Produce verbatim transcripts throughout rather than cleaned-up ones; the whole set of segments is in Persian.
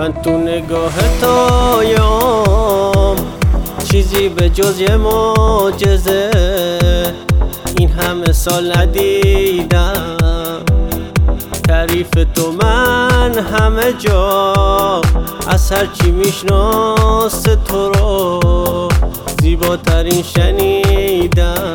من تو نگاه تو یام چیزی به جز یه معجزه این همه سال ندیدم. تعریف تو من همه جا از هرچی میشناسه تو رو زیباترین شنیدم.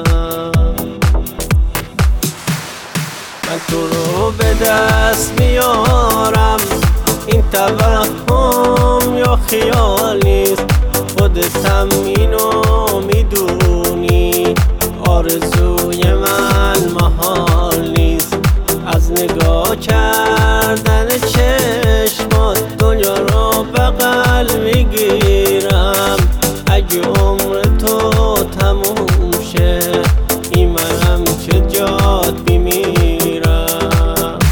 من تو رو به دست میارم، این توهم یا خیال نیست، خودت هم اینو میدونی. آرزوی من محال نیست، از نگاه کردن چشمات دنیا رو بغل میگیرم. اگه عمر تو تموم شه این منم که جات میمیرم.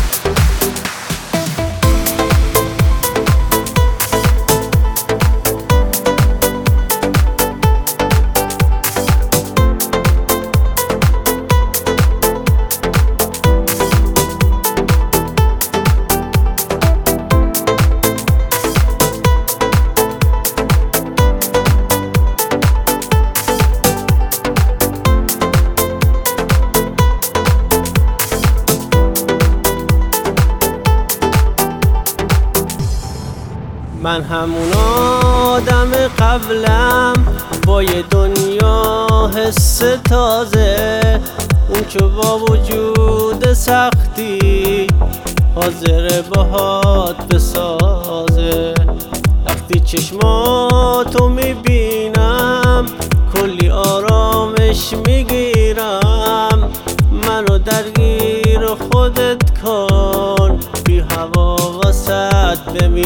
من همون آدم قبلم با یه دنیا حس تازه، اون که با وجود سختی حاضر باهات بسازه. وقتی چشماتو میبینم کلی آرامش میگیرم. منو درگیر خودت کن، بی هوا واسط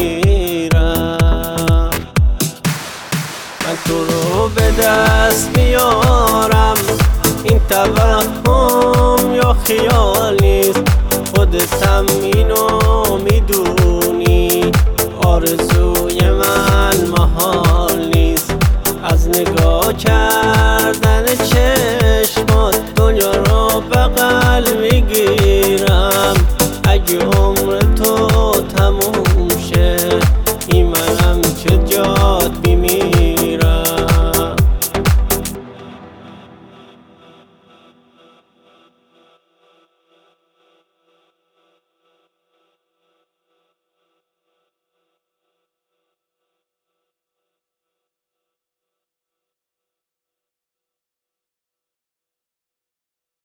بمیرم. من تو رو به دست میارم، این توهم یا خیال نیست، خودت هم اینو میدونی. آرزوی من محال نیست، از نگاه کرد